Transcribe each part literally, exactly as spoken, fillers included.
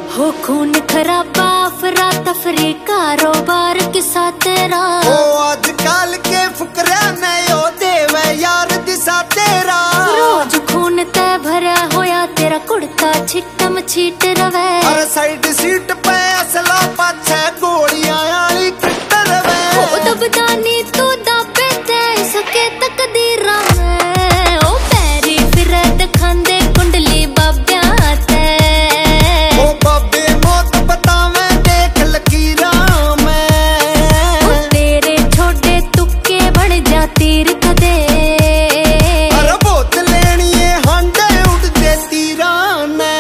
हो खून खराबा अफरा तफरी कारोबार किसा तेरा। ओ आजकल के फुकरा ने ओ देवे यार दिशा तेरा। रोज खून ते भरा होया तेरा कुड़ता छिटम छीट रवे। हर साइड सीट पे असला पाछे गोलियां आली किट रवे। ओ दबदानी तू दाबे ते सके तकदीरा में। ओ पैरी फिरे दिखांदे कुंडली बाब्या ते। ओ बाबे मौत बतावे देख लकीरा में। ओ तेरे छोटे तुक्के बन जा तीर कदे। अरे बोत लेनी है हांडे उड़दे तीरा ने।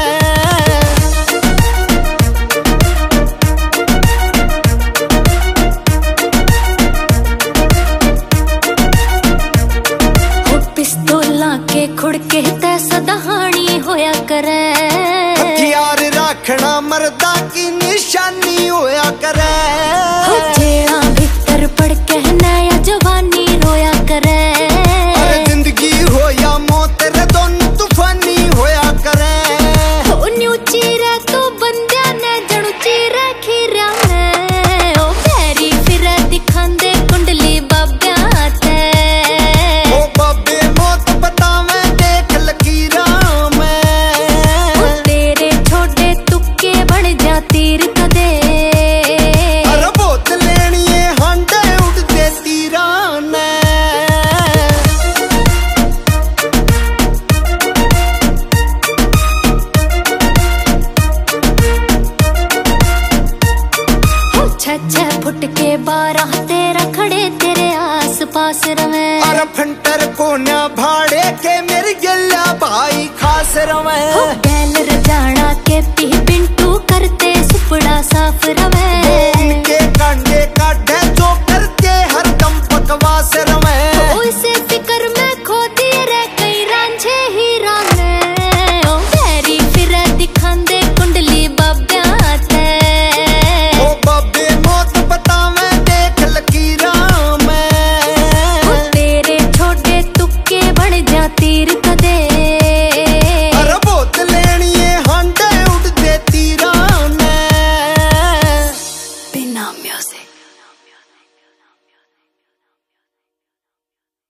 पिस्तौला के खुड़के ते सदहानी होया करे। हथियार रखना मर्दा की निशानी होया करे। जेड़ा भीतर पड़ के नया जवानी रोया करे। अरे जिंदगी हो या मौत रे दोनों तूफानी होया करे। न्यू चीरे तो बंदिया ने जणु चीरे खीरा में। ओ पैरी फिरे दिखांदे कुंडली बाब्या ते। ओ बाबे मौत बतावे देख लकीरा में। ओ तेरे छोटे तुक्के बन जा तीर कदे। अरे बोत लेनी है हांडे उड़दे तीरा ने। छह छह फुट के बारह तेरा खड़े तेरे आस पास रवे। अरे फंटर कोन्या भाड़े के मेरी गिल्ला भाई खास रवे। गैल रजाना के पी पिंटू करते सुपड़ा साफ रवे।